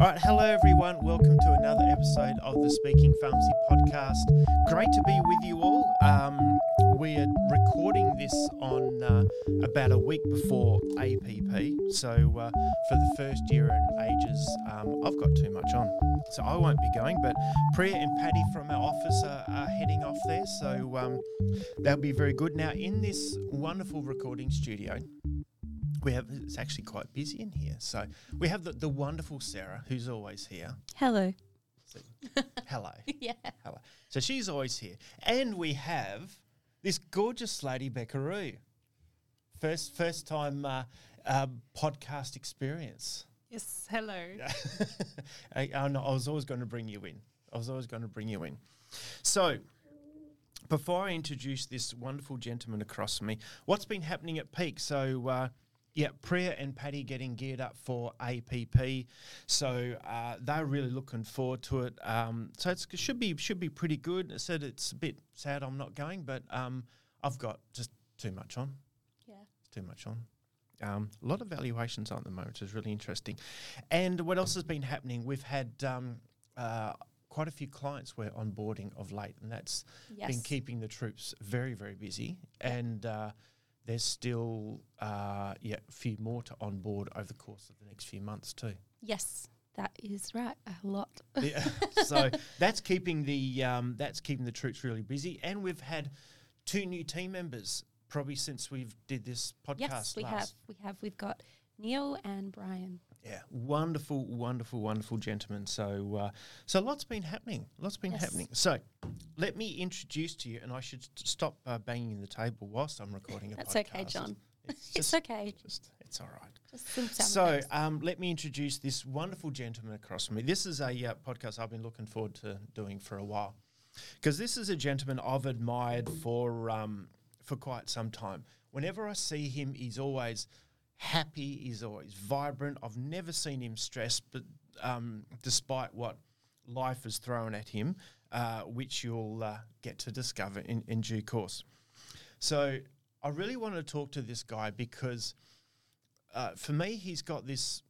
All right, hello everyone. Welcome to another episode of the Speaking Pharmacy podcast. Great to be with you all. We are recording this on about a week before APP. So for the first year in ages, I've got too much on. So I won't be going, but Priya and Paddy from our office are heading off there. So they'll be very good. Now, in this wonderful recording studio, it's actually quite busy in here. So we have the wonderful Sarah, who's always here. Hello. Hello. Yeah. Hello. So she's always here. And we have this gorgeous lady, Beckaroo. First time podcast experience. Yes, hello. I was always going to bring you in. So before I introduce this wonderful gentleman across from me, what's been happening at Peak? So Priya and Paddy getting geared up for APP, so they're really looking forward to it. So it should be pretty good. I said it's a bit sad I'm not going, but I've got just too much on. Yeah, too much on. A lot of valuations on at the moment, which is really interesting. And what else has been happening? We've had quite a few clients we're onboarding of late, and that's been keeping the troops very, very busy. And there's still a few more to onboard over the course of the next few months too. Yes, that is right. A lot. Yeah. So that's keeping the troops really busy, and we've had 2 new team members probably since we've did this podcast. Yes, we have. We've got Neil and Brian. Yeah, wonderful gentlemen. So lots been happening. Happening. So let me introduce to you, and I should stop banging the table whilst I'm recording a podcast. That's okay, John. It's okay. It's all right. Just some sound So effects. let me introduce this wonderful gentleman across from me. This is a podcast I've been looking forward to doing for a while, because this is a gentleman I've admired for quite some time. Whenever I see him, he's always happy, he's always vibrant. I've never seen him stressed, but despite what life has thrown at him, which you'll get to discover in due course. So I really want to talk to this guy because for me, he's got this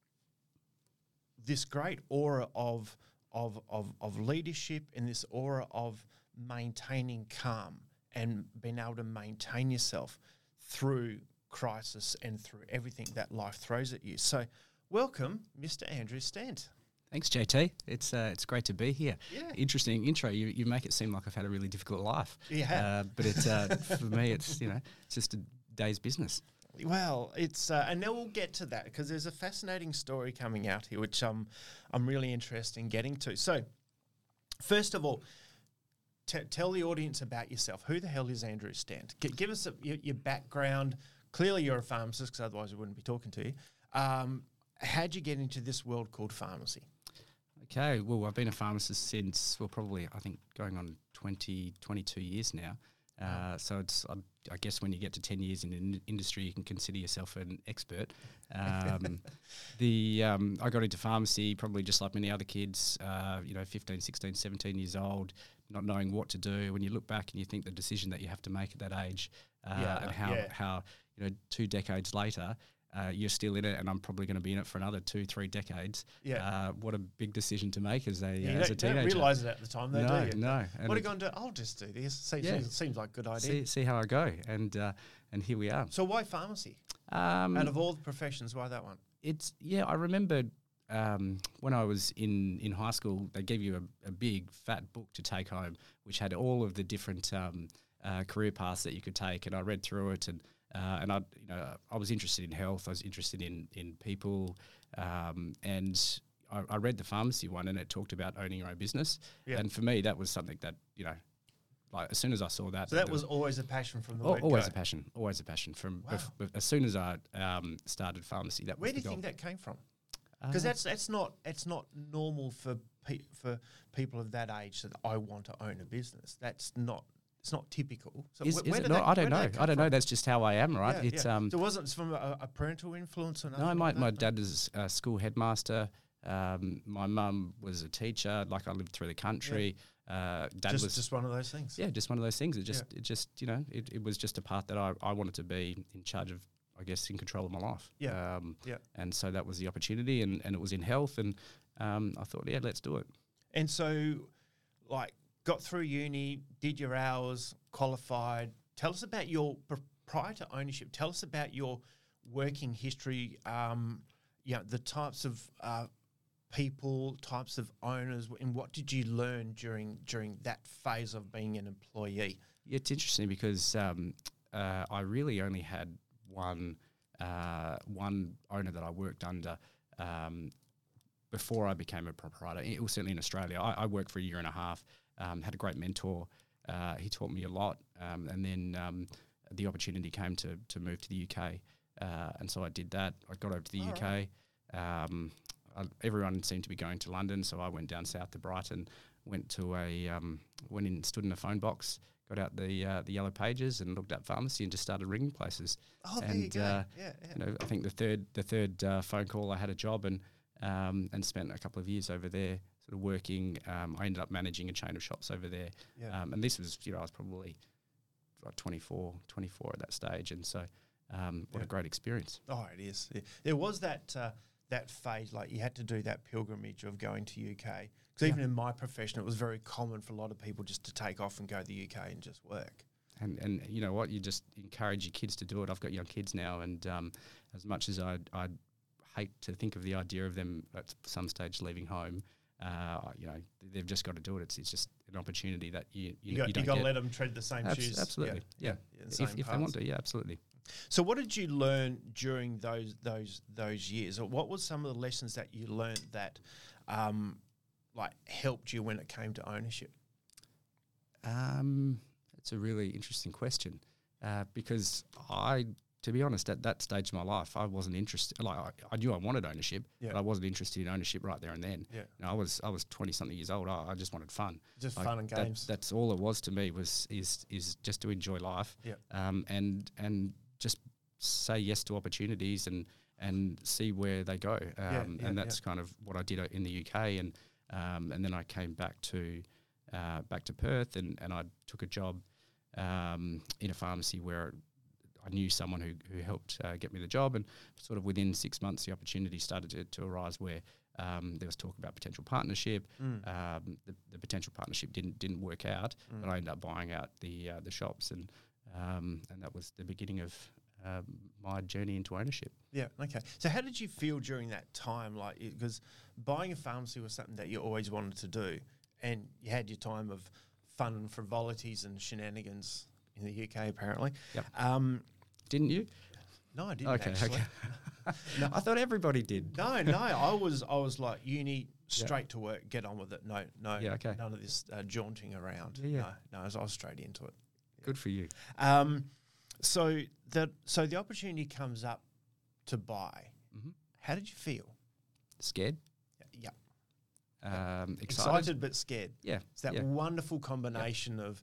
great aura of leadership and this aura of maintaining calm and being able to maintain yourself through crisis and through everything that life throws at you. So welcome, Mr. Andrew Stant. Thanks, JT. It's great to be here. Yeah. Interesting intro. You make it seem like I've had a really difficult life. Yeah. But it's for me, it's just a day's business. Well, it's and then we'll get to that because there's a fascinating story coming out here, which I'm really interested in getting to. So, first of all, tell the audience about yourself. Who the hell is Andrew Stant? Give us your background. Clearly, you're a pharmacist, because otherwise we wouldn't be talking to you. How'd you get into this world called pharmacy? Okay, well, I've been a pharmacist since, probably, I think, going on 22 years now. So it's, I guess when you get to 10 years in the industry, you can consider yourself an expert. I got into pharmacy probably just like many other kids, 15, 16, 17 years old, not knowing what to do. When you look back and you think the decision that you have to make at that age and how 2 decades later, you're still in it, and I'm probably going to be in it for another 2-3 decades. Yeah. What a big decision to make as a teenager. You don't realise it at the time, though, do you? No. What are you going to do? I'll just do this. Seems like a good idea. See how I go, and here we are. So why pharmacy? Out of all the professions, why that one? I remember when I was in high school, they gave you a big fat book to take home, which had all of the different career paths that you could take, and I read through it, and I was interested in health. I was interested in people, and I read the pharmacy one, and it talked about owning your own business. Yeah. And for me, that was something that like as soon as I saw that, so that was always a passion from the word always go. Always a passion from as soon as I started pharmacy. That where was do you think that came from? Because it's not normal for people of that age that I want to own a business. It's not typical. So is it not? I don't know. I don't know. That's just how I am, right? Yeah, So it wasn't from a parental influence or nothing? No, my dad was a school headmaster. My mum was a teacher. Like, I lived through the country. Dad was just one of those things. Yeah, just one of those things. It was just a path that I wanted to be in charge of I guess, in control of my life. Yeah. Yeah. And so that was the opportunity, and it was in health, and I thought, yeah, let's do it. And so, like, got through uni, did your hours, qualified. Tell us about your, prior to ownership, tell us about your working history, the types of people, types of owners, and what did you learn during that phase of being an employee? Yeah, it's interesting because I really only had one owner that I worked under before I became a proprietor. It was certainly in Australia. I worked for a year and a half, had a great mentor. He taught me a lot, and then the opportunity came to move to the UK, and so I did that. I got over to the UK. Right. Everyone seemed to be going to London, so I went down south to Brighton, stood in a phone box, got out the yellow pages and looked up pharmacy and just started ringing places. Oh, there you go. I think the third phone call, I had a job and spent a couple of years over there sort of working. I ended up managing a chain of shops over there. Yeah. And this was, I was probably like 24 at that stage. And so what a great experience. Oh, it is. Yeah. There was that phase, like you had to do that pilgrimage of going to UK. Because even in my profession, it was very common for a lot of people just to take off and go to the UK and just work. And you know what? You just encourage your kids to do it. I've got young kids now, and as much as I'd hate to think of the idea of them at some stage leaving home, they've just got to do it. It's just an opportunity that you got to let them tread the same shoes. Absolutely, yeah. If they want to, yeah, absolutely. So, what did you learn during those years? Or what was some of the lessons that you learned that, helped you when it came to ownership? It's a really interesting question because to be honest, at that stage of my life, I wasn't interested. Like I knew I wanted ownership, but I wasn't interested in ownership right there and then. Yeah. I was 20-something years old. I just wanted fun. Just fun and games. That's all it was to me. Is just to enjoy life. Yeah. And just say yes to opportunities and see where they go. And that's kind of what I did in the UK. And then I came back to Perth and I took a job in a pharmacy where I knew someone who helped get me the job, and sort of within 6 months the opportunity started to arise where there was talk about potential partnership. The potential partnership didn't work out, but I ended up buying out the shops, and that was the beginning of my journey into ownership. Yeah, okay. So how did you feel during that time? Because buying a pharmacy was something that you always wanted to do, and you had your time of fun and frivolities and shenanigans in the UK, apparently. Yep. Didn't you? No, I didn't actually. Okay. No, I thought everybody did. No. I was like uni, straight to work, get on with it. No. Yeah, okay. None of this jaunting around. Yeah. No, I was straight into it. Good for you. So the opportunity comes up to buy. Mm-hmm. How did you feel? Scared. Yeah. Excited but scared. Yeah. It's that wonderful combination of,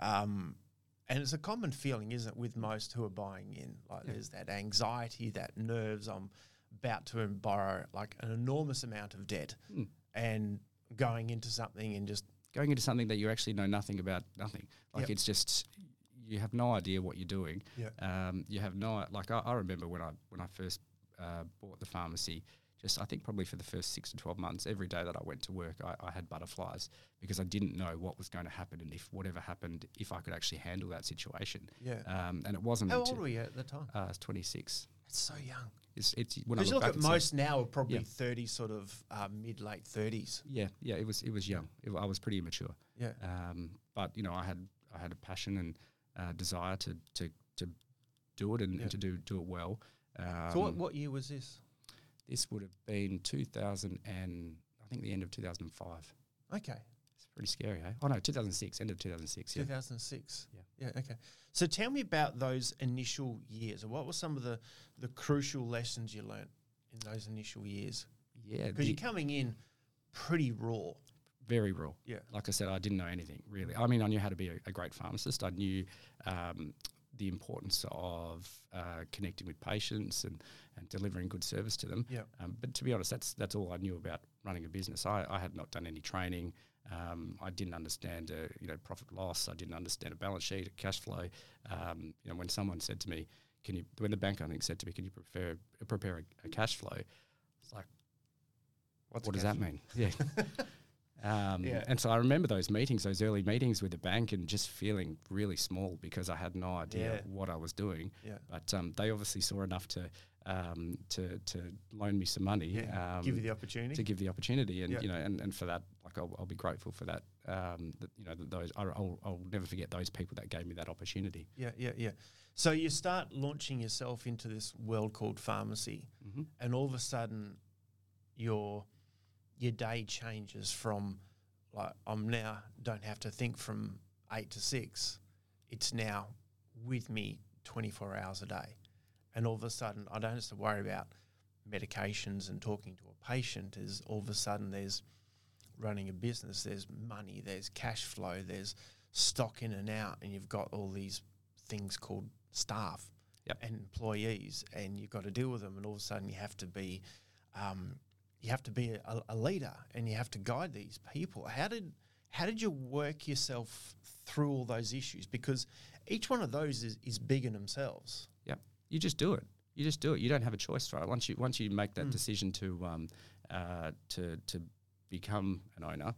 and it's a common feeling, isn't it, with most who are buying in? There's that anxiety, that nerves. I'm about to borrow like an enormous amount of debt, and going into something that you actually know nothing about. Nothing. It's just you have no idea what you're doing. Yeah. You have no I remember when I first bought the pharmacy. Just I think probably for the first 6 to 12 months, every day that I went to work, I had butterflies because I didn't know what was going to happen, and if whatever happened, if I could actually handle that situation. Yeah. And it wasn't. How old were you at the time? I was 26. That's so young. It's when I because you look back at most now are probably 30, sort of mid-late 30s. Yeah. It was young. I was pretty immature. Yeah. But I had a passion and desire to do it and to do it well. So what year was this? This would have been 2000 and I think the end of 2005. Okay. It's pretty scary, eh? Oh, no, 2006, end of 2006. 2006. Yeah. Yeah, okay. So tell me about those initial years. What were some of the crucial lessons you learnt in those initial years? Yeah. Because you're coming in pretty raw. Very raw. Yeah. Like I said, I didn't know anything, really. I mean, I knew how to be a great pharmacist. I knew the importance of connecting with patients and delivering good service to them. Yeah. But to be honest, that's all I knew about running a business. I had not done any training. I didn't understand profit loss. I didn't understand a balance sheet, a cash flow. When someone said to me, when the bank I think said to me, can you prepare a cash flow? It's like, what does that mean? Yeah. And so I remember those meetings, those early meetings with the bank, and just feeling really small because I had no idea what I was doing. Yeah. But they obviously saw enough to loan me some money, give you the opportunity. to give the opportunity, and Yeah. and for that, like I'll be grateful for that. I'll never forget those people that gave me that opportunity. Yeah. So you start launching yourself into this world called pharmacy, Mm-hmm. and all of a sudden, your day changes from like I'm now don't have to think from 8 to 6. It's now with me 24 hours a day, and all of a sudden I don't have to worry about medications and talking to a patient. Is all of a sudden there's running a business, there's money, there's cash flow, there's stock in and out, and you've got all these things called staff and employees, and you've got to deal with them, and all of a sudden you have to be a leader, and you have to guide these people. How did you work yourself through all those issues? Because each one of those is big in themselves. Yeah, you just do it. You don't have a choice, right? Once you make that decision to become an owner,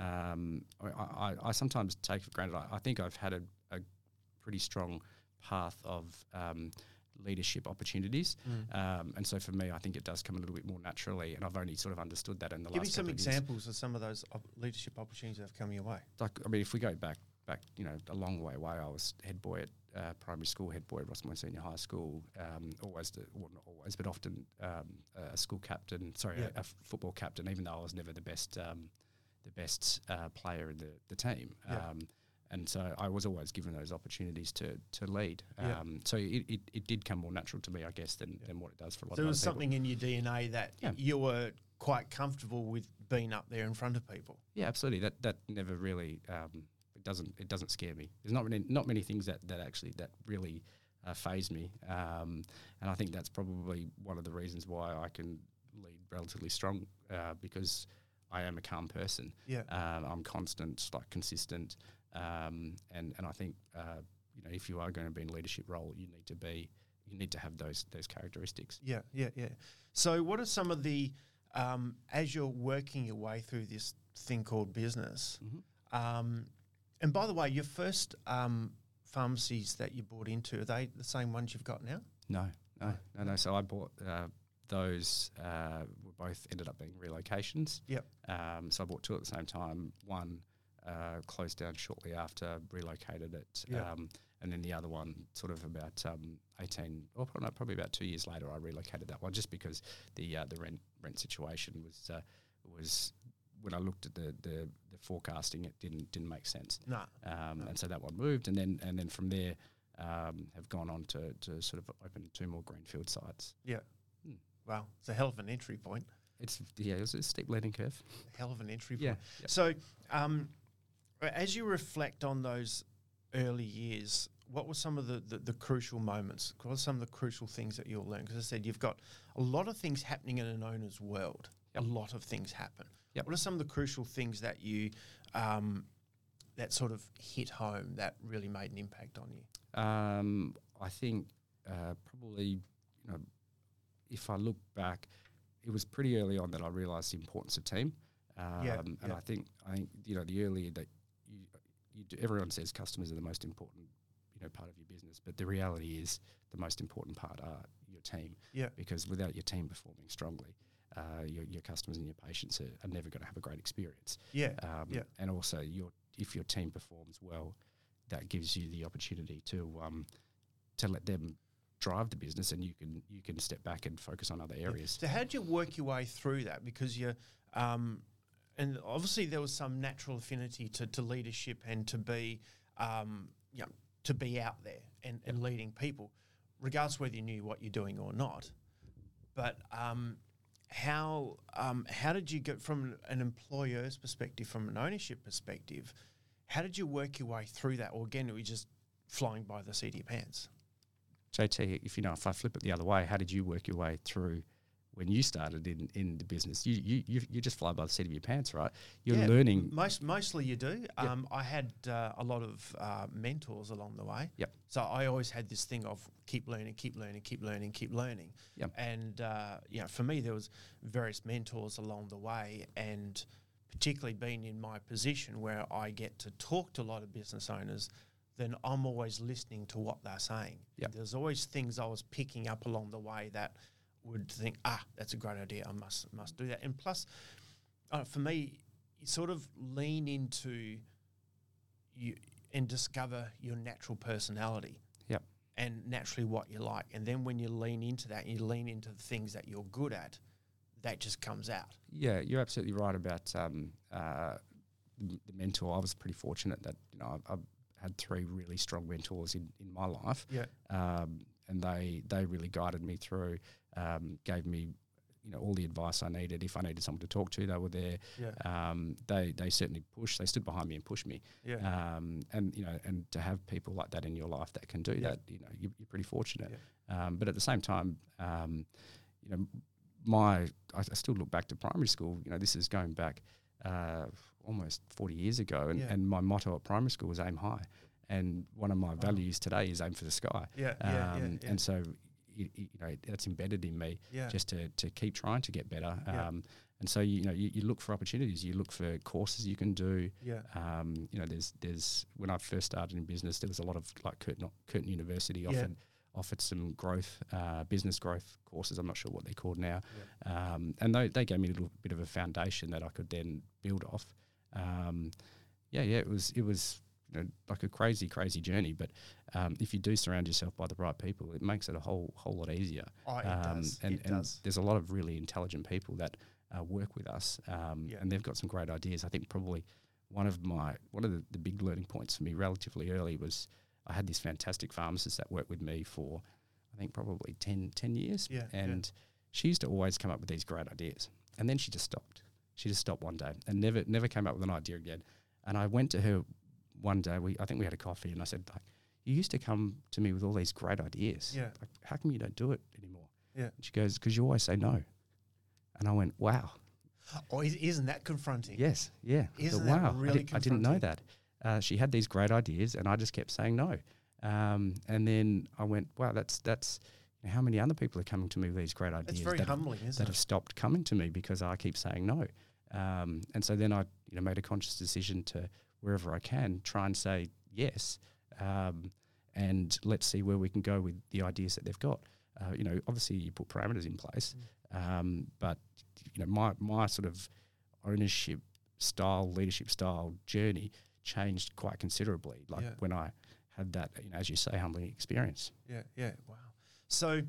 I sometimes take for granted. I think I've had a pretty strong path of leadership opportunities, and so for me, I think it does come a little bit more naturally, and I've only sort of understood that in the last couple of years. Give me some examples of some of those leadership opportunities that have come your way. Like, I mean, if we go back, a long way away, I was head boy at primary school, head boy at Rossmoor Senior High School, not always, but often a school captain, a football captain, even though I was never the best player in the team. And so I was always given those opportunities to lead. So it did come more natural to me, I guess, than what it does for a lot of people. So there was something in your DNA that you were quite comfortable with being up there in front of people. Yeah, absolutely. That never really it doesn't scare me. There's not many things that really faze me, and I think that's probably one of the reasons why I can lead relatively strong, because I am a calm person. I'm constant, consistent. And I think if you are going to be in a leadership role, you need to have those characteristics. Yeah. So what are some of the as you're working your way through this thing called business? And by the way, your first pharmacies that you bought into, are they the same ones you've got now? No. So I bought those. Both ended up being relocations. So I bought two at the same time. One closed down shortly after, relocated it, and then the other one sort of about probably about 2 years later, I relocated that one just because the rent situation was when I looked at the forecasting, it didn't make sense. And so that one moved, and then from there have gone on to sort of open 2 more greenfield sites. Wow, it's a hell of an entry point. It was a steep learning curve. Hell of an entry point. So as you reflect on those early years, what were some of the crucial moments? What were some of the crucial things that you'll learn? Because I said you've got a lot of things happening in an owner's world. A lot of things happen. What are some of the crucial things that you that sort of hit home that really made an impact on you? I think probably, if I look back, it was pretty early on that I realised the importance of team. And I think the earlier that you do, everyone says customers are the most important part of your business, but the reality is the most important part are your team. Because without your team performing strongly, your customers and your patients are never going to have a great experience. And also if your team performs well, that gives you the opportunity to let them drive the business, and you can step back and focus on other areas. So how did you work your way through that? Because you and obviously there was some natural affinity to leadership and to be to be out there and leading people, regardless whether you knew what you're doing or not. But how did you get from an employer's perspective, from an ownership perspective? How did you work your way through that? Or again, it was just flying by the seat of your pants? JT, if I flip it the other way, how did you work your way through when you started in the business. You just fly by the seat of your pants, right? You're Yeah, learning. Mostly you do. Yep. I had a lot of mentors along the way. Yep. So I always had this thing of keep learning, keep learning, keep learning, keep learning. Yep. And for me, there was various mentors along the way, and particularly being in my position where I get to talk to a lot of business owners, then I'm always listening to what they're saying. Yep. There's always things I was picking up along the way that would think, that's a great idea. I must do that. And plus, for me, you sort of lean into you and discover your natural personality. Yep. And naturally what you like. And then when you lean into that, you lean into the things that you're good at, that just comes out. Yeah, you're absolutely right about the mentor. I was pretty fortunate that I've had 3 really strong mentors in my life. Yeah. And they really guided me through, gave me all the advice I needed. If I needed someone to talk to, they were there. Yeah. They certainly pushed. They stood behind me and pushed me. Yeah. And to have people like that in your life that can do that, you're pretty fortunate. Yeah. But at the same time, I still look back to primary school. This is going back almost 40 years ago, and my motto at primary school was aim high. And one of my values today is aim for the sky. Yeah. And so, that's embedded in me just to keep trying to get better. And so, you look for opportunities. You look for courses you can do. Yeah. There's when I first started in business, there was a lot of like Curtin University offered some growth, business growth courses. I'm not sure what they're called now. Yeah. And they gave me a little bit of a foundation that I could then build off. It was like a crazy journey. But if you do surround yourself by the right people, it makes it a whole lot easier. Oh, it does. And there's a lot of really intelligent people that work with us, and they've got some great ideas. I think probably one of the big learning points for me relatively early was I had this fantastic pharmacist that worked with me for, I think, probably 10 years. Yeah, and she used to always come up with these great ideas. And then she just stopped. She just stopped one day and never came up with an idea again. And I went to her one day, I think we had a coffee, and I said, like, you used to come to me with all these great ideas. Yeah. Like, how come you don't do it anymore? Yeah. And she goes, because you always say no. And I went, wow. Oh, isn't that confronting? Yes, yeah. Isn't wow, that really I didn't know confronting? that. She had these great ideas, and I just kept saying no. And then I went, wow, that's how many other people are coming to me with these great ideas? It's very humbling, isn't that it? have stopped coming to me because I keep saying no. And so then I made a conscious decision to, wherever I can, try and say yes, and let's see where we can go with the ideas that they've got. Obviously you put parameters in place, but my sort of ownership style, leadership style journey changed quite considerably. Like when I had that, as you say, humbling experience. Yeah. Wow. So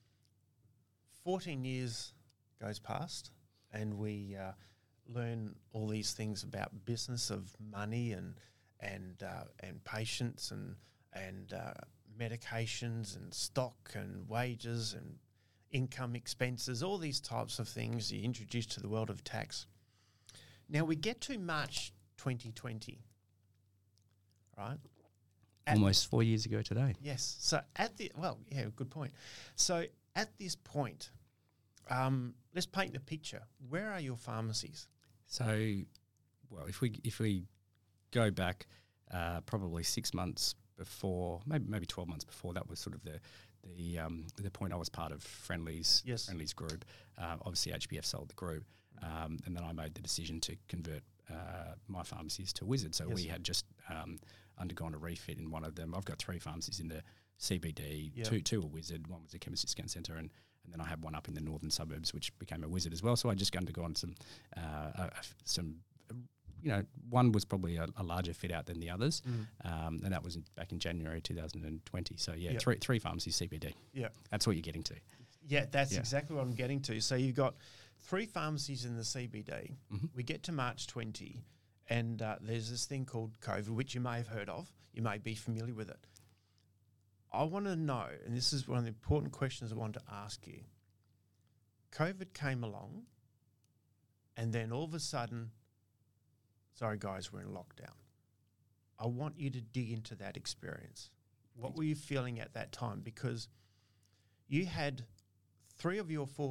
14 years goes past, and we learn all these things about business, of money and patients and medications and stock and wages and income expenses, all these types of things you're introduced to the world of tax. Now we get to March 2020, right? Almost 4 years ago today. Yes. So good point. So at this point, let's paint the picture. Where are your pharmacies? So, well, if we go back probably 6 months before, maybe 12 months before, that was sort of the point I was part of Friendly's group. Obviously, HBF sold the group, and then I made the decision to convert my pharmacies to Wizard. So we had just undergone a refit in one of them. I've got 3 pharmacies in the CBD. Two were Wizard. One was a chemist discount centre, and then I had one up in the northern suburbs, which became a Wizard as well. So I just undergone some. One was probably a larger fit out than the others, and that was back in January 2020. So three pharmacies CBD. Yeah, that's what you're getting to. Yeah, that's exactly what I'm getting to. So you've got 3 pharmacies in the CBD. Mm-hmm. We get to March 20, and there's this thing called COVID, which you may have heard of. You may be familiar with it. I want to know, and this is one of the important questions I want to ask you. COVID came along, and then all of a sudden, sorry guys, we're in lockdown. I want you to dig into that experience. What were you feeling at that time? Because you had 3 of your 4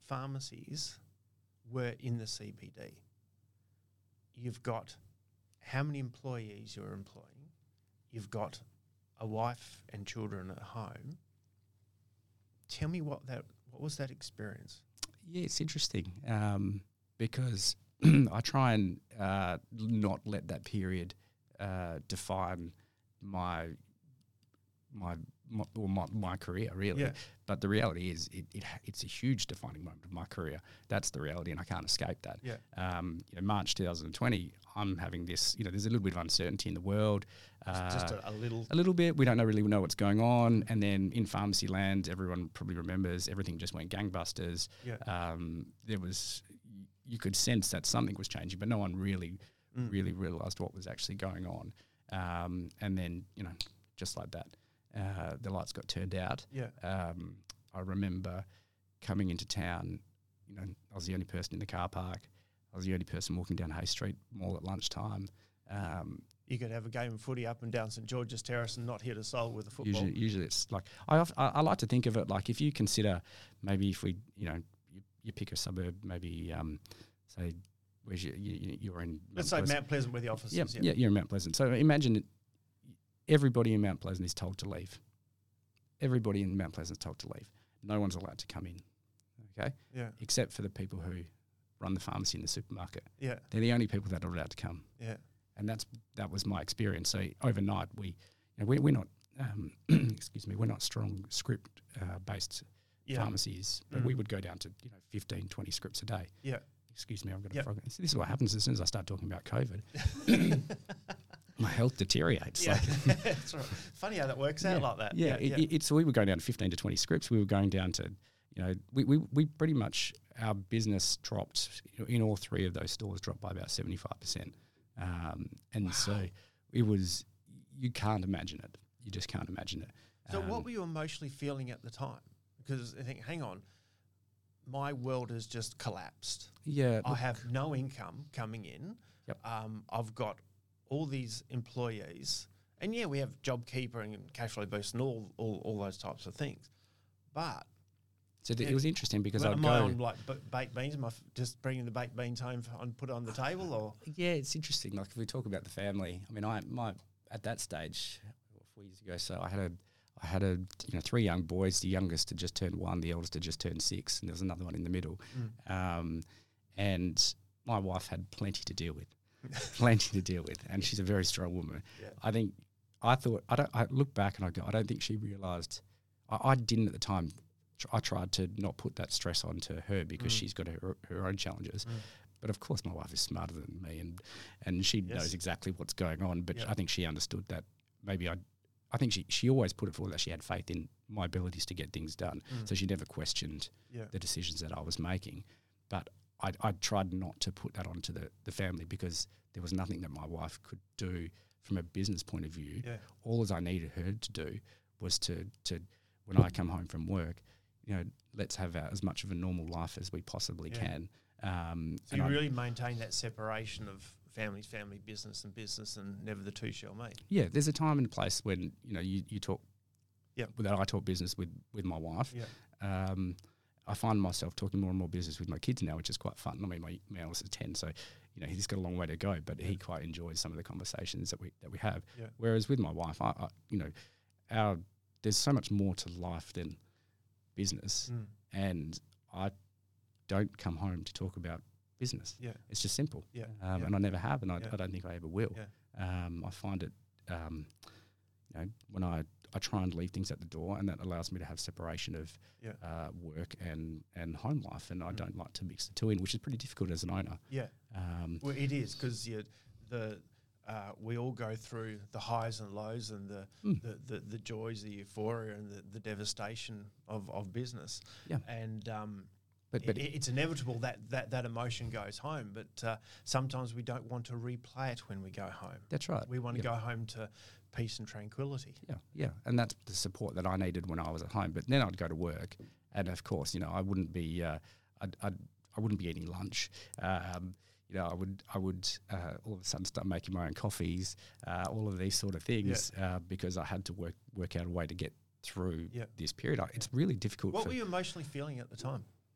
pharmacies were in the CBD. You've got how many employees you're employing. You've got a wife and children at home. Tell me what was that experience? Yeah, it's interesting because I try and not let that period define my career, really. Yeah. But the reality is it's a huge defining moment of my career. That's the reality, and I can't escape that. Yeah. March 2020, I'm having this, there's a little bit of uncertainty in the world. Just a little. A little bit. We don't really know what's going on. And then in pharmacy land, everyone probably remembers everything just went gangbusters. Yeah. You could sense that something was changing, but no one really realised what was actually going on. And then, just like that, the lights got turned out. Yeah. I remember coming into town, I was the only person in the car park. I was the only person walking down Hay Street Mall at lunchtime. You could have a game of footy up and down St George's Terrace and not hit a soul with a football. Usually it's like, I like to think of it like if you consider maybe if we, you pick a suburb, maybe say where's you're in. Let's say Mount Pleasant where the office is. Yeah, you're in Mount Pleasant. So imagine everybody in Mount Pleasant is told to leave. Everybody in Mount Pleasant is told to leave. No one's allowed to come in, okay? Yeah. Except for the people who run the pharmacy in the supermarket. Yeah. They're the only people that are allowed to come. Yeah. And that was my experience. So overnight, we're not we're not strong script based pharmacies, but we would go down to 15, 20 scripts a day. Yeah. Excuse me, I've got a frog. This is what happens as soon as I start talking about COVID. My health deteriorates. Yeah, that's right. Funny how that works out like that. Yeah, so we were going down to 15 to 20 scripts. We were going down to, we pretty much, our business dropped, in all three of those stores, dropped by about 75%. So it was, you can't imagine it. You just can't imagine it. So what were you emotionally feeling at the time? Because I think, hang on, my world has just collapsed. Yeah. I have no income coming in. Yep. I've got all these employees, and we have JobKeeper and cash flow boost and all those types of things. But so it was interesting because I'd am go I on like baked beans? Am I just bringing the baked beans home and put it on the table, or? Yeah, it's interesting. Like if we talk about the family, I mean, my at that stage 4 years ago, so I had a 3 young boys. The youngest had just turned 1, the eldest had just turned 6, and there was another one in the middle. And my wife had plenty to deal with. And she's a very strong woman. Yeah. I look back and I go, I don't think she realised, I didn't at the time, I tried to not put that stress onto her because she's got her own challenges. But of course my wife is smarter than me and she knows exactly what's going on, but I think she understood that maybe I think she always put it forward that she had faith in my abilities to get things done. So she never questioned the decisions that I was making. But I tried not to put that onto the family because there was nothing that my wife could do from a business point of view. Yeah. All I needed her to do was to when I come home from work, let's have as much of a normal life as we possibly can. So you really maintain that separation of family, business, and never the two shall meet. Yeah, there's a time and a place when you talk. Yeah, that I talk business with my wife. Yeah. I find myself talking more and more business with my kids now, which is quite fun. I mean, my eldest is 10, so he's got a long way to go, but he quite enjoys some of the conversations that we have. Yeah. Whereas with my wife, there's so much more to life than business, and I don't come home to talk about business. Yeah, it's just simple. Yeah, and I never have, and I don't think I ever will. Yeah. I find it, when I try and leave things at the door, and that allows me to have separation of work and home life, and I don't like to mix the two in, which is pretty difficult as an owner. Yeah, well, it is because we all go through the highs and lows and the joys, the euphoria, and the devastation of business. Yeah, and but it's inevitable that emotion goes home, but sometimes we don't want to replay it when we go home. That's right. We want to go home to peace and tranquility. Yeah, and that's the support that I needed when I was at home. But then I'd go to work, and of course, I wouldn't be, I wouldn't be eating lunch. I would all of a sudden start making my own coffees, all of these sort of things, because I had to work out a way to get through this period. It's really difficult. What were you emotionally feeling at the time?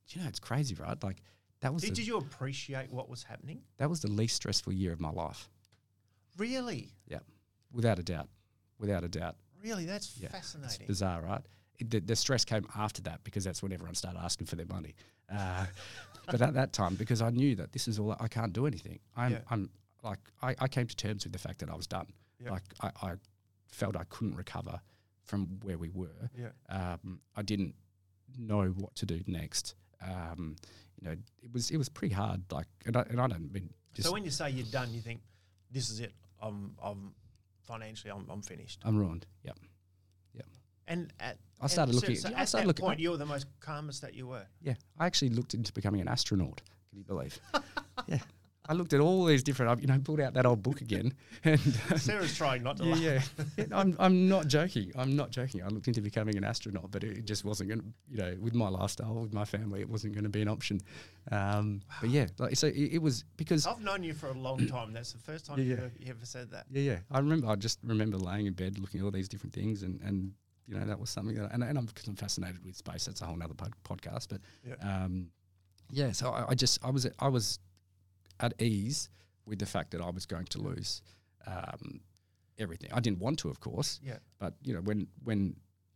it's crazy, right? Like that was Did you appreciate what was happening? that was the least stressful year of my life. Really? Yeah, without a doubt. Really? That's Yeah, it's fascinating. bizarre, right? The stress came after that because that's when everyone started asking for their money. But at that time, because I knew that this is all, I can't do anything. I came to terms with the fact that I was done. Yeah. Like I felt I couldn't recover from where we were. Yeah. I didn't know what to do next. It was pretty hard. Like, and I don't mean just. So when you say you're done, you think, this is it. I'm financially, I'm finished. I'm ruined. Yep. And I started looking. So I at started that looking. point, you were the most calmest that you were. Yeah, I actually looked into becoming an astronaut. Can you believe? Yeah, I looked at all these different. Pulled out that old book again, and Sarah's trying not to laugh. yeah. I'm not joking. I looked into becoming an astronaut, but it just wasn't going to. With my lifestyle, with my family, it wasn't going to be an option. But yeah, it was because I've known you for a long time. That's the first time you ever said that. Yeah. I just remember laying in bed looking at all these different things, and that was something that, and I'm fascinated with space. That's a whole nother podcast. But so I was at ease with the fact that I was going to lose everything. I didn't want to, of course. Yeah. But when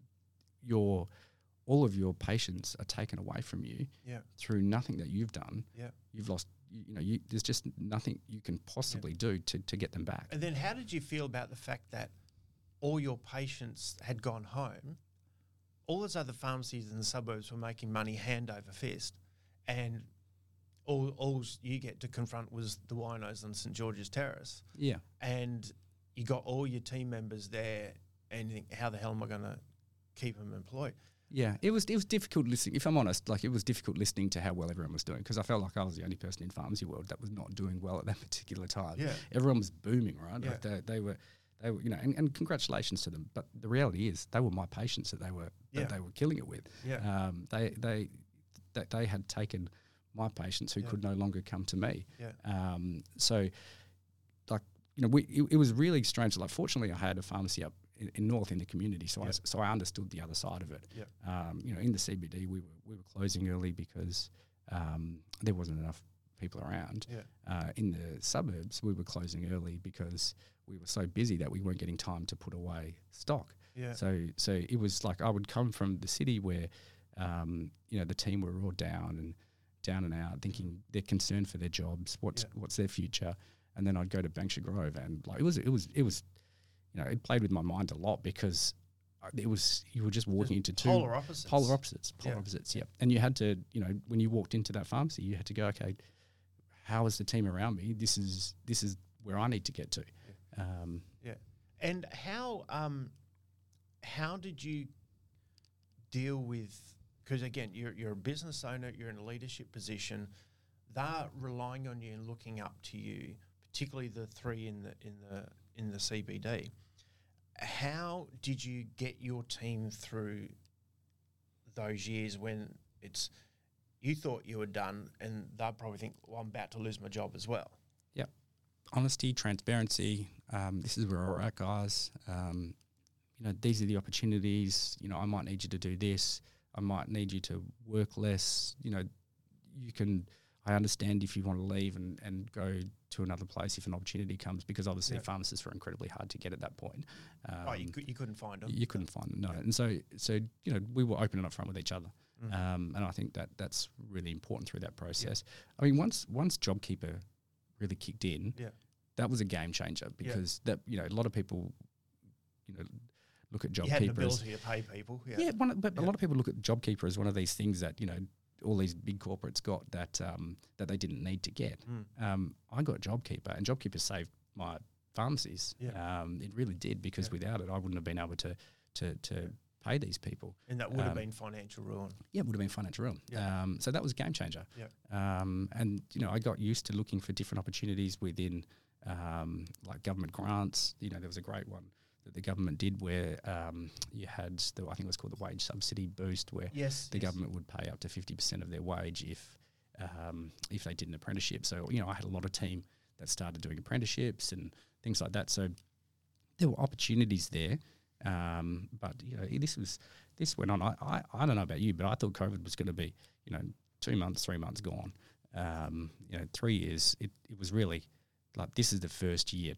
all of your patients are taken away from you through nothing that you've done, you've lost. There's just nothing you can possibly do to get them back. And then, how did you feel about the fact that all your patients had gone home, all those other pharmacies in the suburbs were making money hand over fist, and all you get to confront was the winos on St George's Terrace. Yeah. And you got all your team members there, and you think, how the hell am I going to keep them employed? Yeah, it was difficult listening. If I'm honest, it was difficult listening to how well everyone was doing, because I felt like I was the only person in pharmacy world that was not doing well at that particular time. Yeah. Everyone was booming, right? Yeah. Like they were, and congratulations to them. But the reality is, they were my patients that they were killing it with. Yeah. They had taken my patients who could no longer come to me. Yeah. It was really strange. Like, fortunately, I had a pharmacy up in North in the community, so I understood the other side of it. Yeah. In the CBD, we were closing early because there wasn't enough people around. Yeah. In the suburbs, we were closing early because we were so busy that we weren't getting time to put away stock. Yeah. So it was like I would come from the city where, the team were all down and out, thinking they're concerned for their jobs, what's their future, and then I'd go to Banksia Grove, and it was it played with my mind a lot, because you were just walking into two polar opposites. Polar opposites. Yeah. And you had to, when you walked into that pharmacy, you had to go, okay, how is the team around me? This is where I need to get to. Yeah. And how did you deal with, because again, you're a business owner, you're in a leadership position, they're relying on you and looking up to you, particularly the three in the CBD. How did you get your team through those years when you thought you were done, and they'll probably think, well, I'm about to lose my job as well? Yep. Honesty, transparency. This is where we're at, guys. These are the opportunities. I might need you to do this. I might need you to work less. I understand if you want to leave and go to another place if an opportunity comes, because obviously pharmacists were incredibly hard to get at that point. You couldn't find them. You couldn't find them, no. And so we were open and upfront with each other. And I think that's really important through that process. I mean, once JobKeeper really kicked in, that was a game changer, because that a lot of people look at JobKeeper. You had the ability to pay people. But a lot of people look at JobKeeper as one of these things that all these big corporates got that they didn't need to get. I got JobKeeper, and JobKeeper saved my pharmacies. It really did, because without it, I wouldn't have been able to pay these people. And that would have been financial ruin. Yeah, it would have been financial ruin. So that was a game changer. And I got used to looking for different opportunities within like government grants. There was a great one that the government did where you had I think it was called the wage subsidy boost, where the government would pay up to 50% of their wage if they did an apprenticeship. So I had a lot of team that started doing apprenticeships and things like that. So there were opportunities there, but this went on. I don't know about you, but I thought COVID was going to be 2 months, 3 months gone. 3 years, it was really like this is the first year,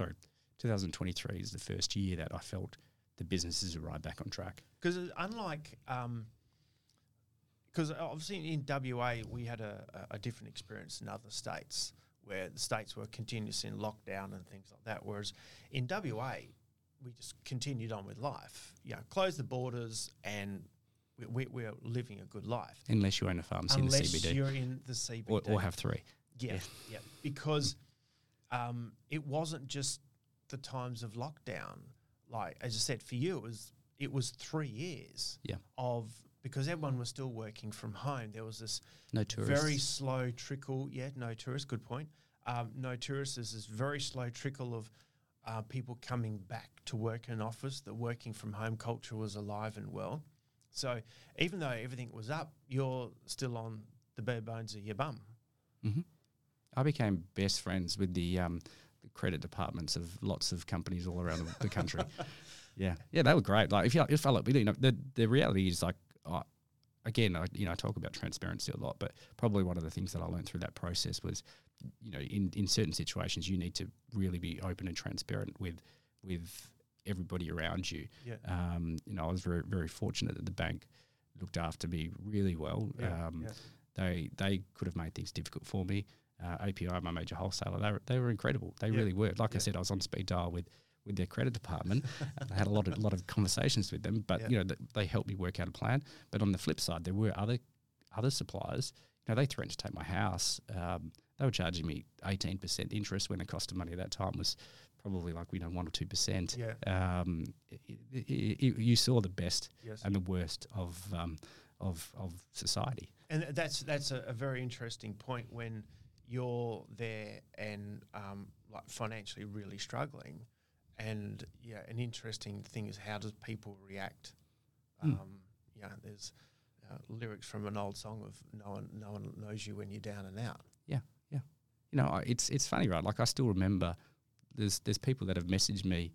2023 is the first year that I felt the businesses are right back on track. Because unlike, because obviously in WA we had a different experience in other states where the states were continuously in lockdown and things like that, whereas in WA we just continued on with life. Closed the borders and we're living a good life. Unless you own a pharmacy in the CBD. Unless you're in the CBD. Or have 3. Yeah. Because it wasn't just the times of lockdown. Like, as I said, for you, it was 3 years of, because everyone was still working from home. There was this no tourists. Very slow trickle. Yeah, no tourists, good point. No tourists. There's this very slow trickle of people coming back to work in an office. The working from home culture was alive and well. So even though everything was up, you're still on the bare bones of your bum. Mm-hmm. I became best friends with the credit departments of lots of companies all around the country. Yeah, they were great. Like if I look, the reality is like, again, I talk about transparency a lot, but probably one of the things that I learned through that process was, in certain situations you need to really be open and transparent with everybody around you. Yeah. I was very, very fortunate that the bank looked after me really well. They could have made things difficult for me. API, my major wholesaler, they were incredible. They really were. Like I said, I was on speed dial with their credit department. I had a lot of conversations with them, but they helped me work out a plan. But on the flip side, there were other suppliers. They threatened to take my house. They were charging me 18% interest when the cost of money at that time was probably 1 or 2%. Yeah. You saw the best and the worst of society. And that's a very interesting point when you're there and financially really struggling. And an interesting thing is, how does people react? There's lyrics from an old song of no one knows you when you're down and out. Yeah. It's funny, right? Like I still remember there's people that have messaged me,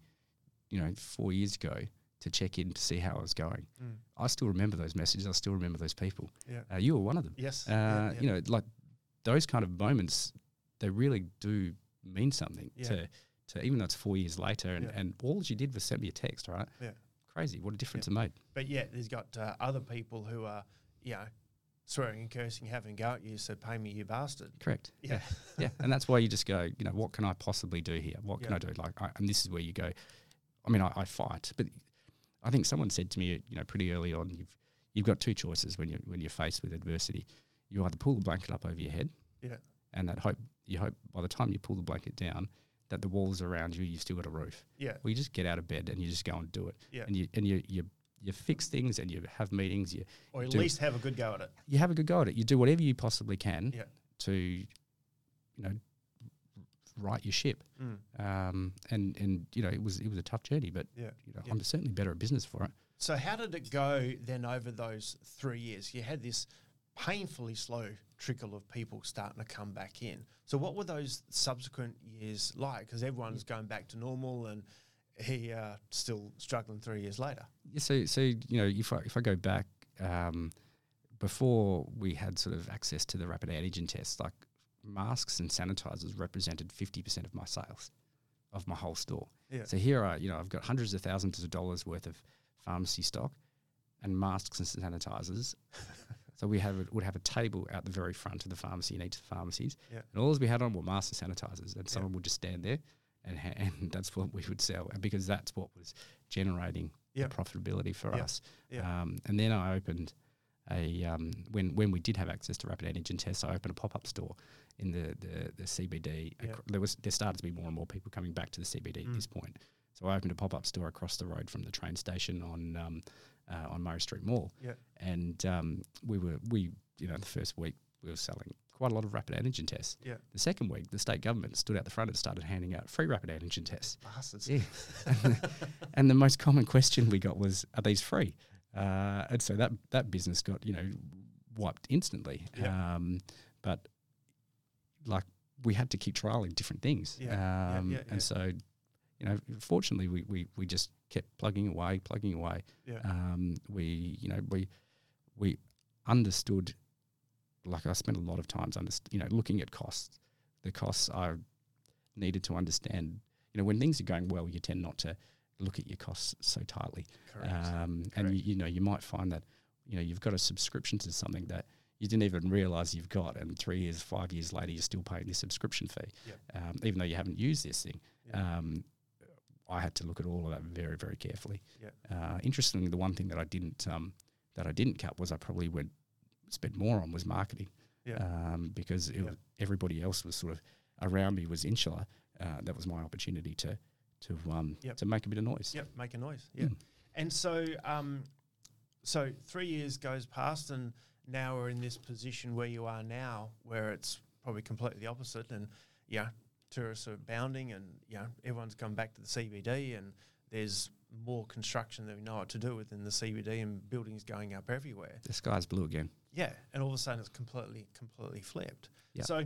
4 years ago to check in to see how I was going. I still remember those messages. I still remember those people. Yeah. You were one of them. Yes. Like those kind of moments, they really do mean something to even though it's 4 years later and all you did was send me a text, right? Yeah. Crazy. What a difference it made. But there's got other people who are, swearing and cursing, having a go at you, so pay me, you bastard. Correct. Yeah. Yeah. And that's why you just go, what can I possibly do here? What can I do? And this is where you go, I fight, but I think someone said to me, pretty early on, you've got 2 choices when you're faced with adversity. You either pull the blanket up over your head, and you hope by the time you pull the blanket down that the walls around you, you've still got a roof. Yeah. Well, you just get out of bed and you just go and do it. Yeah. And you fix things and you have meetings. Or at least have a good go at it. You have a good go at it. You do whatever you possibly can to, right your ship. And it was a tough journey, but I'm certainly better at business for it. So how did it go then over those 3 years? You had this painfully slow trickle of people starting to come back in. So what were those subsequent years like? Because everyone's going back to normal and he still struggling 3 years later. Yeah, so if I go back, before we had sort of access to the rapid antigen tests, like masks and sanitizers represented 50% of my sales of my whole store. Yeah. So here I've got hundreds of thousands of dollars worth of pharmacy stock and masks and sanitizers. So we would have a table out the very front of the pharmacy in each of the pharmacies. Yeah. And all we had on were masks and sanitizers, and someone would just stand there and that's what we would sell, because that's what was generating the profitability for us. Yeah. And then I opened when we did have access to rapid antigen tests, I opened a pop-up store in the CBD. Yeah. There started to be more and more people coming back to the CBD at this point. So I opened a pop-up store across the road from the train station on Murray Street Mall. Yeah. And the first week we were selling quite a lot of rapid antigen tests. Yeah. The second week, the state government stood out the front and started handing out free rapid antigen tests. Bastards. Yeah. and the most common question we got was, are these free? And so that business got, wiped instantly. Yeah. But we had to keep trialing different things. Yeah. And so, fortunately we just kept plugging away. Yeah. We understood like I spent a lot of times looking at costs. The costs I needed to understand. When things are going well, you tend not to look at your costs so tightly. Correct. And you might find that you've got a subscription to something that you didn't even realise you've got, and 3 years, 5 years later, you're still paying this subscription fee, even though you haven't used this thing. I had to look at all of that very, very carefully. Interestingly, the one thing that I didn't cut was I probably spend more on was marketing, because everybody else was sort of around me was insular. That was my opportunity to make a bit of noise. Make a noise. And so, 3 years goes past, and now we're in this position where you are now, where it's probably completely the opposite, and tourists are abounding, and everyone's come back to the CBD, and there's more construction than we know what to do within the CBD, and buildings going up everywhere. The sky's blue again. Yeah, and all of a sudden it's completely flipped. Yeah. So,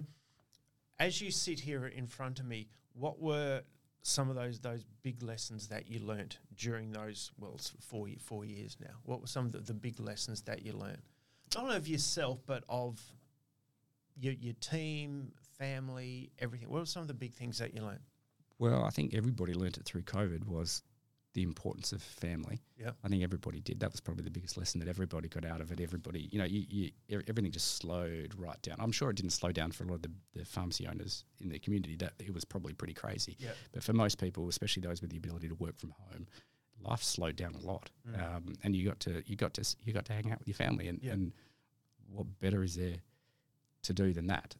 as you sit here in front of me, what were some of those big lessons that you learnt during those, it's 4 years now? What were some of the big lessons that you learnt? Not only of yourself, but of your team, family, everything. What were some of the big things that you learnt? Well, I think everybody learnt it through COVID was the importance of family. Yeah, I think everybody did. That was probably the biggest lesson that everybody got out of it. Everybody, everything just slowed right down. I'm sure it didn't slow down for a lot of the pharmacy owners in the community. That it was probably pretty crazy. Yeah. But for most people, especially those with the ability to work from home, life slowed down a lot. And you got to hang out with your family, and what better is there to do than that?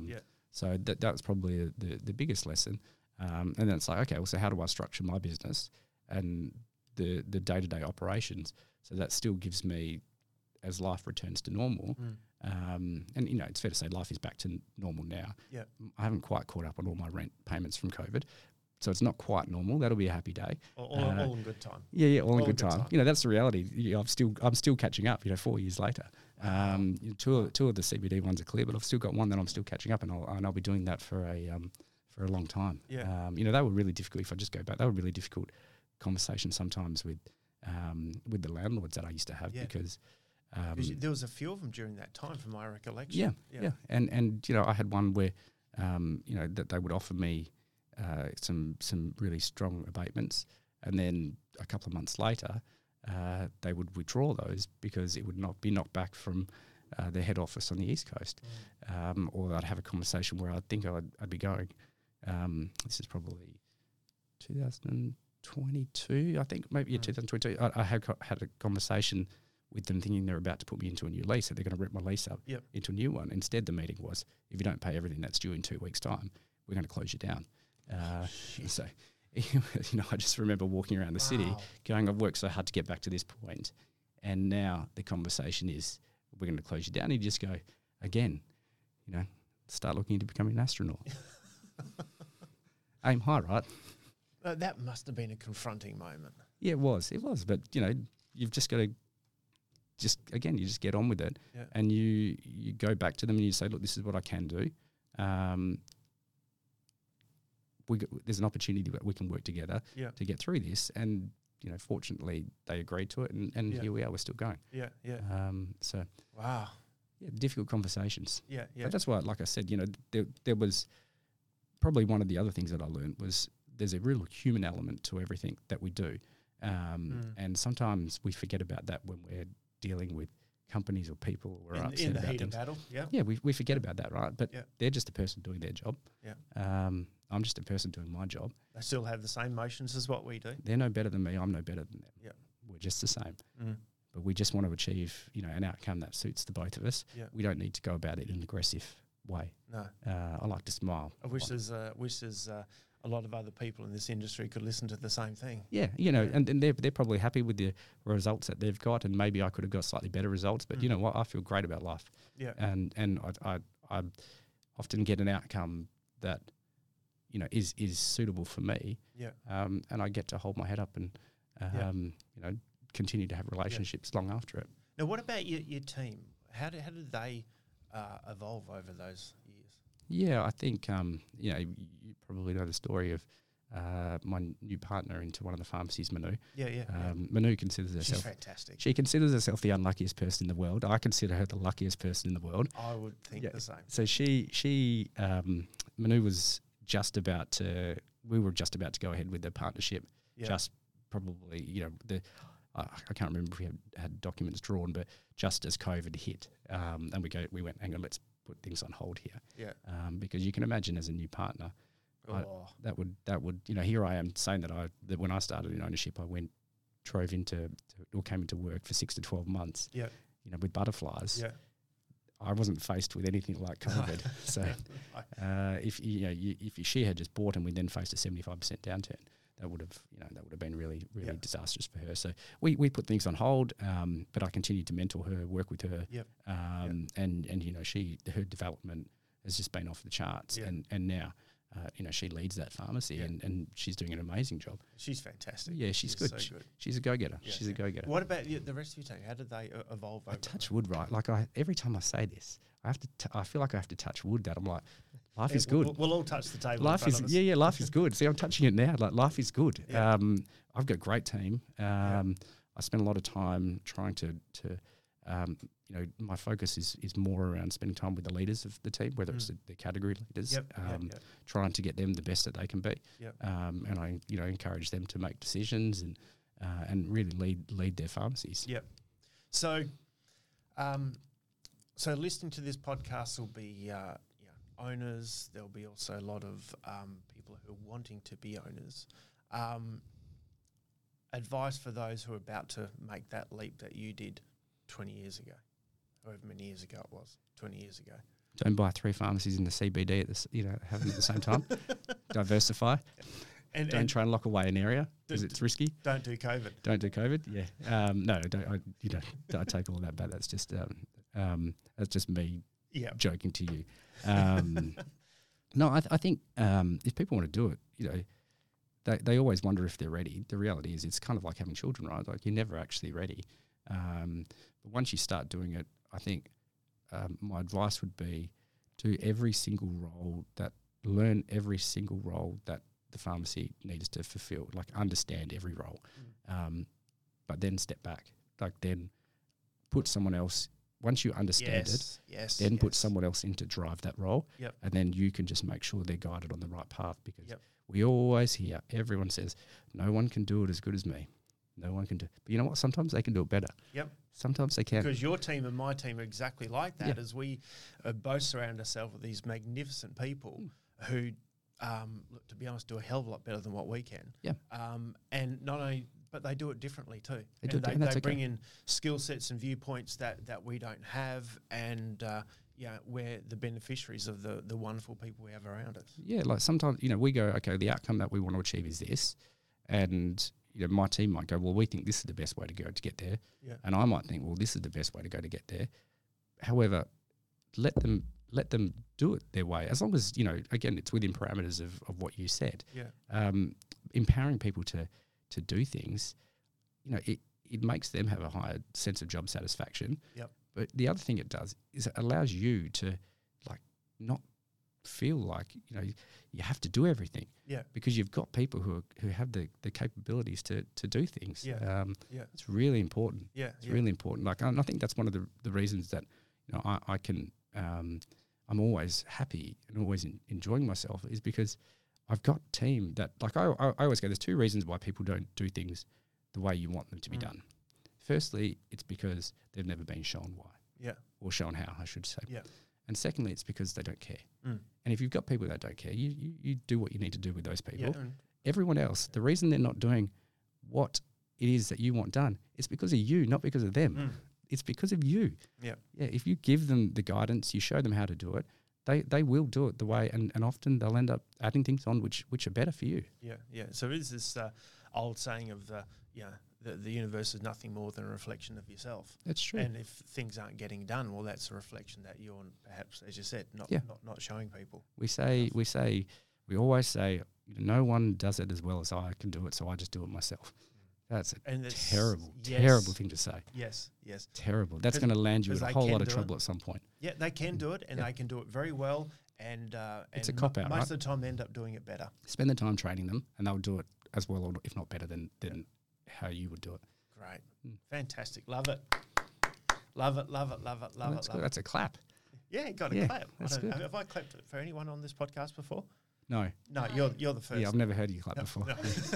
So that was probably the biggest lesson. And then it's like, okay, well, so how do I structure my business and the day-to-day operations so that still gives me, as life returns to normal, and it's fair to say life is back to normal now. Yeah, I haven't quite caught up on all my rent payments from COVID, so it's not quite normal. That'll be a happy day. All in good time. All in good time. That's the reality. I'm still catching up. 4 years later, two of the CBD ones are clear, but I've still got one that I'm still catching up, and I'll be doing that for a long time. Yeah. They were really difficult. If I just go back, they were really difficult conversations sometimes with the landlords that I used to have, because there was a few of them during that time, from my recollection. Yeah. And I had one where that they would offer me some really strong abatements, and then a couple of months later they would withdraw those because it would not be knocked back from their head office on the East Coast, or I'd have a conversation where I'd think I'd be going. This is probably 2022, I think, maybe 2022. I had a conversation with them thinking they're about to put me into a new lease, so they're going to rip my lease up into a new one. Instead, the meeting was, if you don't pay everything that's due in 2 weeks' time, we're going to close you down. So, I just remember walking around the city going, I've worked so hard to get back to this point, and now the conversation is, we're going to close you down. And you just go, again, start looking into becoming an astronaut. Aim high, right? That must have been a confronting moment. Yeah, it was. But, you've just got to you just get on with it. Yeah. And you go back to them and you say, look, this is what I can do. There's an opportunity that we can work together to get through this. And, fortunately, they agreed to it, and here we are. We're still going. Yeah. So, wow. Yeah, difficult conversations. Yeah. But that's why, like I said, there was probably one of the other things that I learned was there's a real human element to everything that we do. And sometimes we forget about that when we're dealing with companies or people or we're upset in the about heat things. of battle. Yeah, we forget about that, right? But they're just a person doing their job. Yeah. I'm just a person doing my job. They still have the same emotions as what we do. They're no better than me. I'm no better than them. Yeah. We're just the same. But we just want to achieve, an outcome that suits the both of us. Yeah. We don't need to go about it in an aggressive way. No. I like to smile. I wish there's a lot of other people in this industry could listen to the same thing. Yeah, and they're probably happy with the results that they've got, and maybe I could have got slightly better results, but you know what? I feel great about life. Yeah. And I often get an outcome that, is suitable for me. Yeah. And I get to hold my head up and, continue to have relationships long after it. Now, what about your team? How did they evolve over those years? Yeah, I think, you probably know the story of my new partner into one of the pharmacies, Manu. Yeah. Manu considers She's herself. fantastic. She considers herself the unluckiest person in the world. I consider her the luckiest person in the world. I would think the same. So Manu was just about to. We were just about to go ahead with the partnership. Yeah. Just probably, I can't remember if we had documents drawn, but just as COVID hit, and we went, hang on, let's put things on hold here. Yeah. Because you can imagine as a new partner, Oh. that would here I am saying that when I started in ownership, I came into work for 6 to 12 months. Yeah. With butterflies. Yeah. I wasn't faced with anything like COVID. So if she had just bought and we then faced a 75% downturn, that would have been really disastrous for her. So we put things on hold, but I continued to mentor her, work with her, and her development has just been off the charts, and now she leads that pharmacy and she's doing an amazing job. She's fantastic. Yeah, she's good. So good. She's a go-getter. Yeah. She's a go-getter. What about the rest of your team? How did they evolve? I touch wood, right? Like every time I say this, I feel like I have to touch wood. That I'm like, life is good. We'll all touch the table. Life is life is good. See, I'm touching it now. Like life is good. Yeah. I've got a great team. I spend a lot of time trying to my focus is more around spending time with the leaders of the team, whether it's the category leaders, trying to get them the best that they can be. Yep. And I encourage them to make decisions and really lead their pharmacies. Yep. So, listening to this podcast will be owners. There'll be also a lot of people who are wanting to be owners. Advice for those who are about to make that leap that you did 20 years ago, however many years ago it was, 20 years ago. Don't buy 3 pharmacies in the CBD have them at the same time. Diversify. And don't try and lock away an area because it's risky. Don't do COVID. Don't do COVID. Yeah. No, don't. I take all that back. That's just me joking to you. No, I think if people want to do it, they always wonder if they're ready. The reality is it's kind of like having children, right? Like you're never actually ready. But once you start doing it, I think my advice would be learn every single role that the pharmacy needs to fulfill, like understand every role, but then step back, like then put someone else, once you understand put someone else in to drive that role, and then you can just make sure they're guided on the right path, because we always hear, everyone says, no one can do it as good as me. No one can do it. But you know what? Sometimes they can do it better. Yep. Sometimes they can. Because your team and my team are exactly like that, as we both surround ourselves with these magnificent people who, to be honest, do a hell of a lot better than what we can. Yeah. And not only, but they do it differently too. They bring in skill sets and viewpoints that we don't have, and we're the beneficiaries of the wonderful people we have around us. Yeah, like sometimes, we go, okay, the outcome that we want to achieve is this, and my team might go, well, we think this is the best way to go to get there. Yeah. And I might think, well, this is the best way to go to get there. However, let them do it their way. As long as, again, it's within parameters of what you said. Yeah. Empowering people to do things, it makes them have a higher sense of job satisfaction. Yep. But the other thing it does is it allows you to not feel like you have to do everything. Yeah. Because you've got people who have the capabilities to do things. Yeah. It's really important. Yeah. It's really important. And I think that's one of the reasons that I can I'm always happy and always enjoying myself, is because I've got a team that, I always go, there's 2 reasons why people don't do things the way you want them to be done. Firstly, it's because they've never been shown why. Yeah. Or shown how, I should say. Yeah. And secondly, it's because they don't care. And if you've got people that don't care, you do what you need to do with those people. Yeah. Everyone else, the reason they're not doing what it is that you want done, it's because of you, not because of them. It's because of you. Yeah. Yeah. If you give them the guidance, you show them how to do it, they will do it the way, and often they'll end up adding things on which are better for you. Yeah. Yeah. So it is this old saying of the universe is nothing more than a reflection of yourself. That's true. And if things aren't getting done, well, that's a reflection that you're, perhaps, as you said, not showing people. We always say, no one does it as well as I can do it, so I just do it myself. That's a terrible thing to say. Yes, yes. Terrible. That's going to land you in a whole lot of trouble at some point. Yeah, they can do it, and they can do it very well. and It's a cop-out, most right? of the time they end up doing it better. Spend the time training them, and they'll do it as well, or if not better than how you would do it. Great. Fantastic. Love it. Love it, love it, love it, love That's it. good. That's a clap. Yeah, got a Yeah, clap. that's good. Have I clapped for anyone on this podcast before? No. No, you're the first. Yeah, I've never heard you clap before.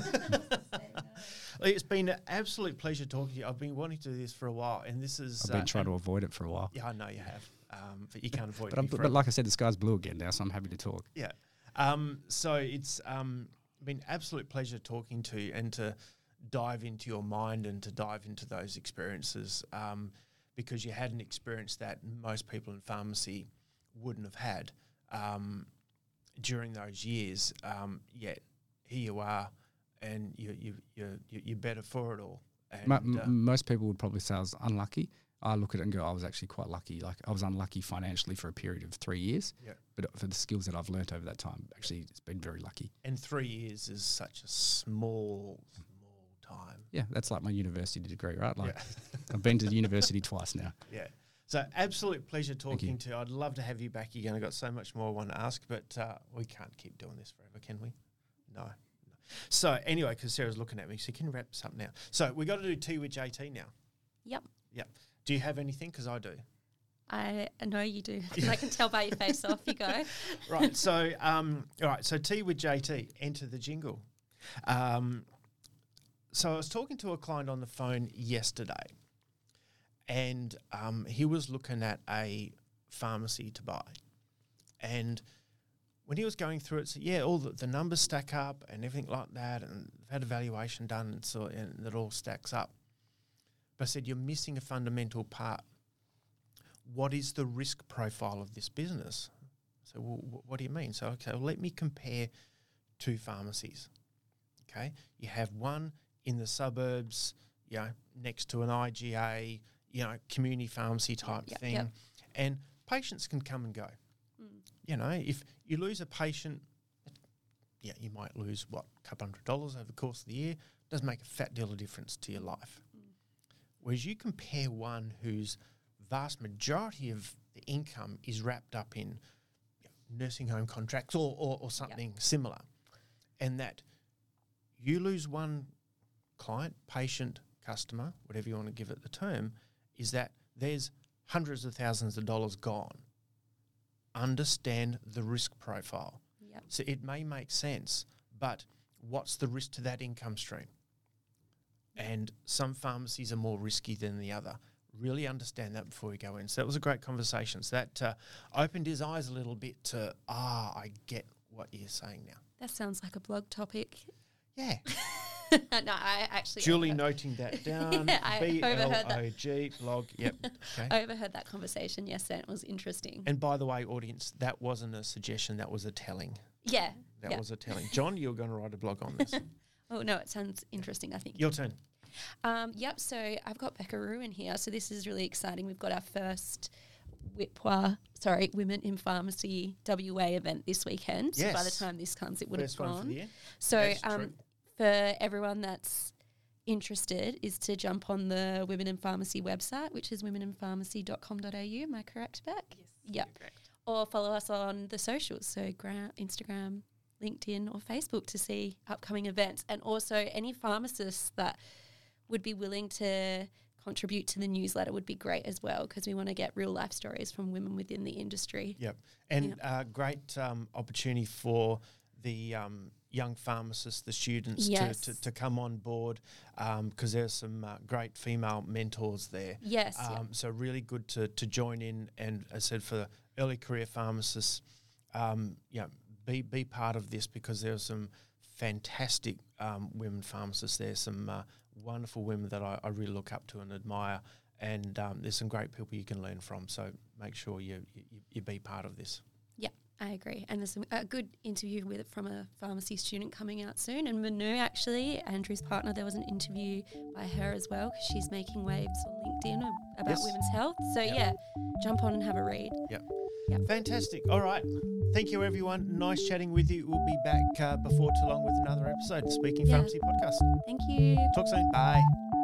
It's been an absolute pleasure talking to you. I've been wanting to do this for a while, and this is... I've been trying to avoid it for a while. Yeah, I know you have, but you can't avoid But, it. but like I said, the sky's blue again now, so I'm happy to talk. Yeah. So it's been absolute pleasure talking to you and to dive into your mind and to dive into those experiences because you had an experience that most people in pharmacy wouldn't have had during those years. Yet here you are, and you're better for it all. And, Most people would probably say I was unlucky. I look at it and go, I was actually quite lucky. Like I was unlucky financially for a period of 3 years, but for the skills that I've learnt over that time, actually it's been very lucky. And 3 years is such a small time. Yeah, that's like my university degree, right? Like I've been to the university twice now. Yeah. So absolute pleasure talking to you. I'd love to have you back again. I've got so much more I want to ask, but we can't keep doing this forever, can we? No. So anyway, because Sarah's looking at me, so can you wrap this up now? So we got to do tea with JT now. Yep. Do you have anything? Because I do. I know you do. I can tell by your face off. You go. Right. So, all right. So tea with JT. Enter the jingle. So I was talking to a client on the phone yesterday, and he was looking at a pharmacy to buy, and when he was going through it, so all the numbers stack up and everything like that, and they've had a valuation done, and it all stacks up. But I said, you're missing a fundamental part. What is the risk profile of this business? So, well, what do you mean? So, okay, well, let me compare two pharmacies. Okay, you have one in the suburbs, next to an IGA, community pharmacy type thing, and patients can come and go. If you lose a patient, you might lose, a couple $100 over the course of the year. It doesn't make a fat deal of difference to your life. Whereas you compare one whose vast majority of the income is wrapped up in nursing home contracts or something similar, and that you lose one client, patient, customer, whatever you want to give it the term, is that there's hundreds of thousands of dollars gone. Understand the risk profile. Yep. So it may make sense, but what's the risk to that income stream? And some pharmacies are more risky than the other. Really understand that before you go in. So that was a great conversation. So that opened his eyes a little bit to, I get what you're saying now. That sounds like a blog topic. Yeah. No, I actually... Julie noting that down. I overheard that. BLOG, blog, yep. Okay. I overheard that conversation yesterday and it was interesting. And by the way, audience, that wasn't a suggestion, that was a telling. Yeah. That was a telling. John, you're going to write a blog on this. Oh, no, it sounds interesting, I think. Your turn. So I've got Becca Rue in here. So this is really exciting. We've got our first Women in Pharmacy WA event this weekend. Yes. So by the time this comes, it would First have one for gone. the year. So That's true. for everyone that's interested is to jump on the Women in Pharmacy website, which is womeninpharmacy.com.au. Am I correct, Beck? Yes. Yep. Correct. Or follow us on the socials, so Instagram, LinkedIn or Facebook to see upcoming events, and also any pharmacists that would be willing to contribute to the newsletter would be great as well, because we want to get real life stories from women within the industry. Yep. And great opportunity for the young pharmacists, the students to come on board, because there's some great female mentors there. Yes. So really good to join in, and as I said, for early career pharmacists, be part of this, because there's some fantastic women pharmacists there, some wonderful women that I really look up to and admire, and there's some great people you can learn from. So make sure you be part of this. Yeah, I agree. And there's a good interview from a pharmacy student coming out soon. And Manu, actually, Andrew's partner, there was an interview by her as well, because she's making waves on LinkedIn about women's health. So jump on and have a read. Yep. Yep. Fantastic. All right. Thank you, everyone. Nice chatting with you. We'll be back before too long with another episode of Speaking Pharmacy Podcast. Thank you. Talk soon. Bye.